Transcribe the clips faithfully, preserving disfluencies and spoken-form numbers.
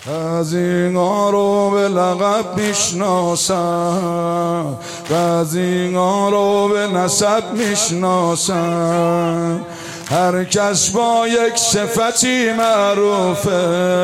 بعضی‌ها رو به لقب میشناسن، بعضی‌ها رو به نسب میشناسن. هر کس با یک صفتی معروفه،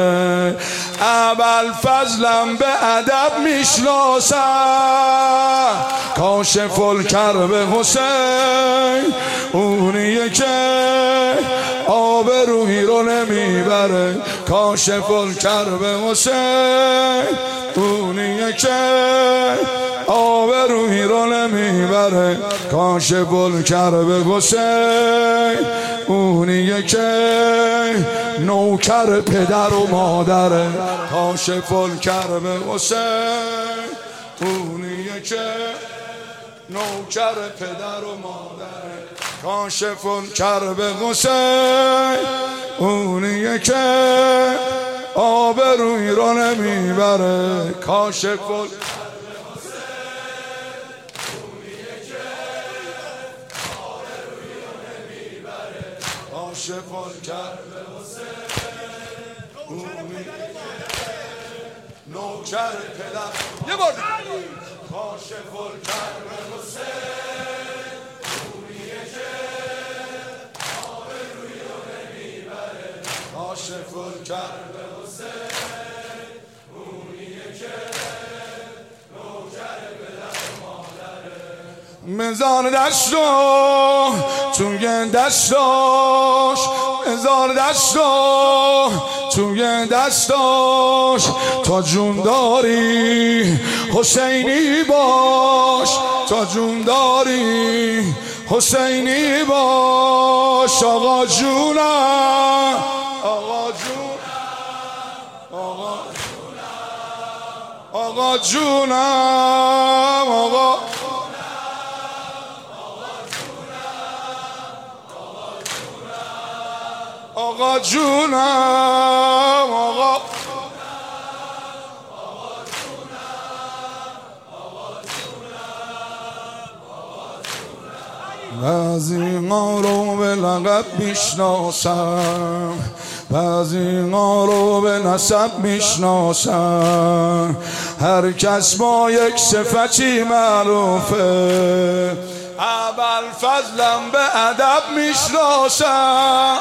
ابوالفضلم به ادب میشناسن. کاشف الکرب حسین اونیه که آبرویی رو نمیبره. کاشف الکرب حسین اونیه که آبرویی رو نمیبره. کاشف الکرب حسین اونیه که نوکر پدر و مادره. کاشف الکرب حسین اونیه که نوکر پدر و مادره. کاشف الکرب حسین اونیه که آبرویی رو نمیبره. کاشف کاشف الکرب حسین نوکر پدر. یه بار کاشف الکرب حسین اونیه که آبرویی رو نمیبره. کاشف الکرب حسین اونیه که نوکر پدر و مادره. مزار دستو توی دستاش، مزار دستو توی دستاش. تا جون داری حسینی باش، تا جون داری حسینی باش. آقا جونم، آقا جونم، آقا جونم، آقا جونم، آقا آقا جونم، آقا بعضی‌ها رو به لقب میشناسم، بعضی‌ها رو به نسب میشناسم. هر کس با یک صفتی معروفه، ابوالفضلم به ادب میشناسم.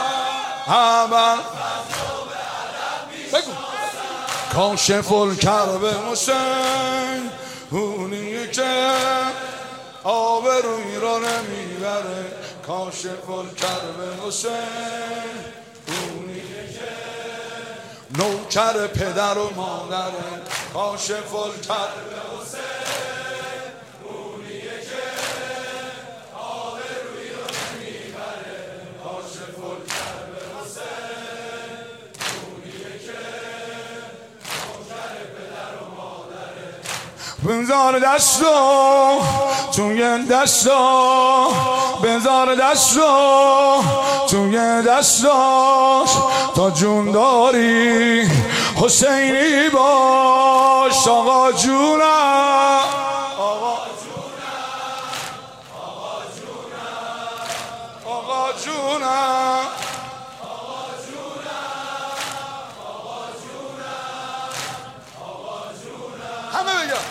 بگو کاشف الکرب حسین اونیه که آبرویی رو نمیبره. کاشف الکرب حسین اونیه که نوکر پدر و مادره. کاشف الکرب حسین اونیه که آبرویی رو نمیبره. کاشف الکرب حسین اونیه که نوکر پدر و مادره. بنزار دستو توی دستا، بذار دستو توی دستاش. تا جون داری حسینی باش. آقا جونم، آقا جونم، آقا جونم، آقا جونم، آقا جونم، آقا جونم، آقا جونم. همه بگم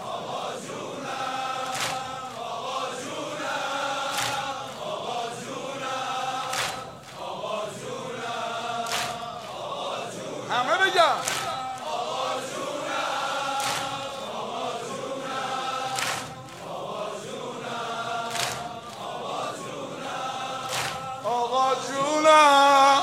همه بگم آقا جونم، آقا جونم، آقا جونم، آقا جونم، آقا جونم،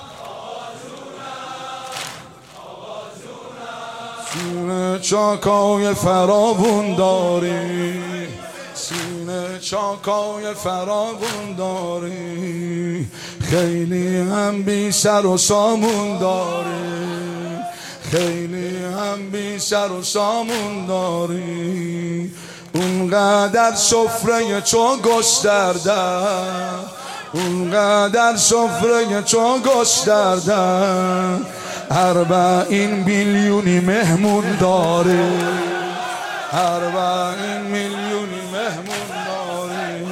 آقا جونم. سینه چاکای فراوون داری، سینه چاکای فراوون داری. خیلی هم بی سر و سامون داری، خیلی هم بی سر و سامون داری. اونقدر سفره چو گسترده، اونقدر سفره چو گسترده. اربعین میلیونی مهمون داری، اربعین میلیونی مهمون داری.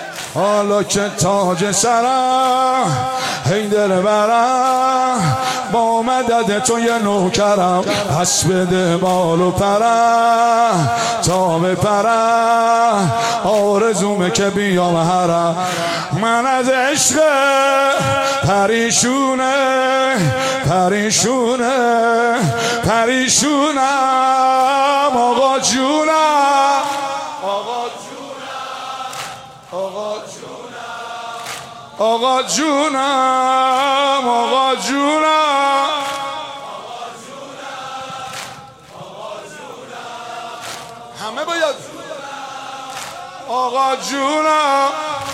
حالا که تاج سرم هی دل برم با مدد تو یه نوکرم پس بده بال و پرم تا بپرم آرزومه که بیام هرم من از عشق پریشونه پریشونه پریشونم آقا جونم آقا جونم آقا جونم آقا جونم آقا جونم همه باید آقا جونم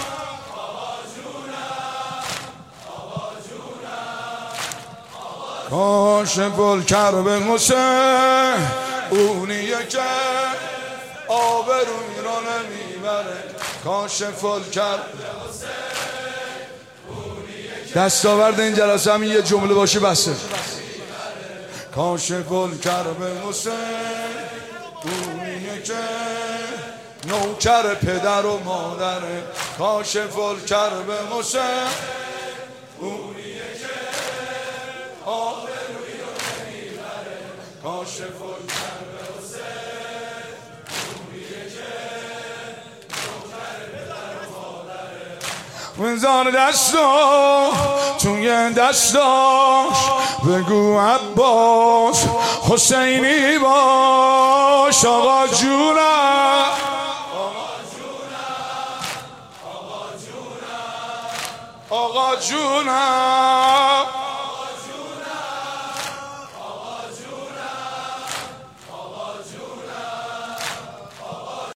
کاش گل کرب حسین اونیه که آبروی را نمیبره کاش فل کرب دستاورد این جلسه همین یه جمله باشه بسه کاش گل کرب حسین اونیه که نوکر پدر و مادره کاش فل کرب حسین اونیه که آبروی را نمیبره کاش فل کرب حسین اونیه که نوکر پدر و مادره بزار دستا توی دستاش بگو عباس حسینی باش آقا جونم آقا جونم